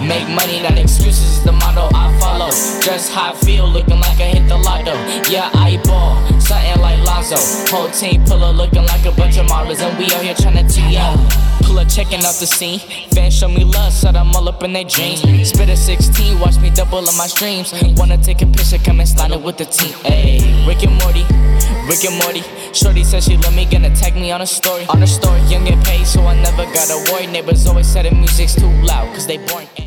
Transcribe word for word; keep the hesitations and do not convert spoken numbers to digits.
Make money, not excuses is the motto I follow. Just how I feel, looking like I hit the lotto. Yeah, I ball, something like Lonzo. Whole team pull up looking like a bunch of models, and we out here tryna tee up. Pull up checking out the scene. Fans show me love, said I'm all up in their dreams. Spit a sixteen, watch me double on my streams. Wanna take a picture, come and slide it with the team. Ayy, Rick and Morty, Rick and Morty. Shorty said she love me, gonna tag me on a story. On a story, young get paid, so I never gotta worry. Neighbors always said the music's too loud, cause they boring.